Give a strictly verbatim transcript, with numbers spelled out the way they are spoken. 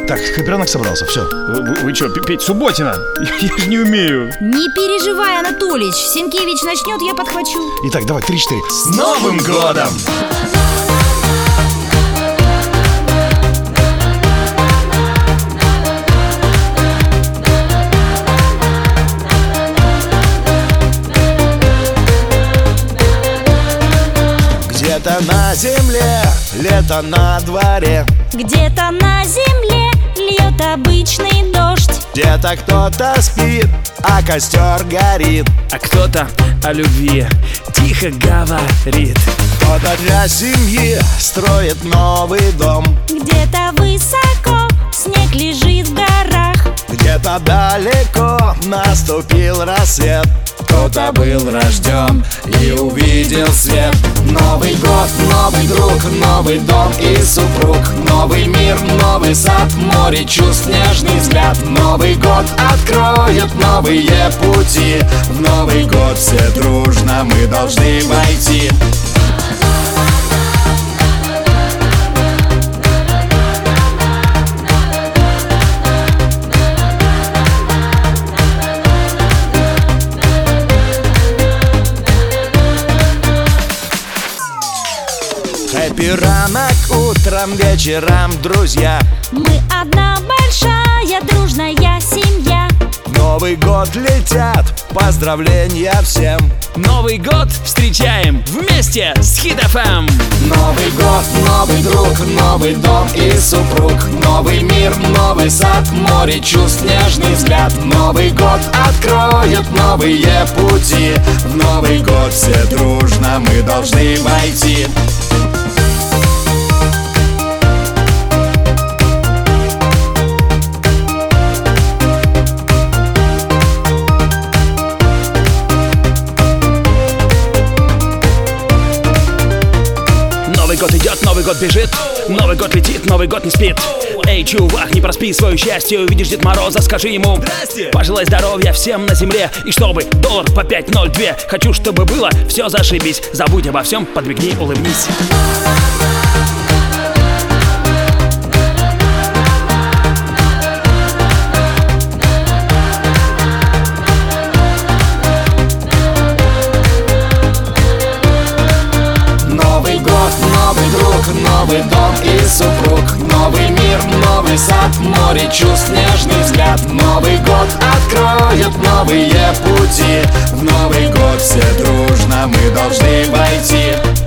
Так, Каперанг собрался, все. Вы, вы, вы что, петь Субботина? Я, я же не умею. Не переживай, Анатолич, Сенкевич начнет, я подхвачу. Итак, давай, три-четыре. С Новым годом! Где-то на земле, лето на дворе. Где-то на земле льет обычный дождь. Где-то кто-то спит, а костер горит. А кто-то о любви тихо говорит. Кто-то для семьи строит новый дом. Где-то высоко снег лежит в горах. Где-то далеко наступил рассвет. Кто-то был рожден и увидел свет. Новый год, новый друг, новый дом и супруг. Новый мир, новый сад, море чувств, нежный взгляд. Новый год откроет новые пути. В Новый год все дружно мы должны войти. Хэппи-ранок утром, вечером, друзья. Мы одна большая дружная семья. В Новый год летят поздравления всем. Новый год встречаем вместе с Хит эф эм. Новый год, новый друг, новый дом и супруг. Новый мир, новый сад, море чувств, нежный взгляд. Новый год откроет новые пути. В Новый год все дружно мы должны войти. Новый год идет, Новый год бежит, Новый год летит, Новый год не спит. Эй, чувак, не проспи свое счастье, увидишь Дед Мороза, скажи ему здрасте. Пожелай здоровья всем на земле, и чтобы доллар по пять ноль два. Хочу, чтобы было все зашибись. Забудь обо всем, подмигни, улыбнись. Новый дом и супруг. Новый мир, новый сад, море чувств, нежный взгляд. Новый год откроет новые пути. В Новый год все дружно мы должны войти.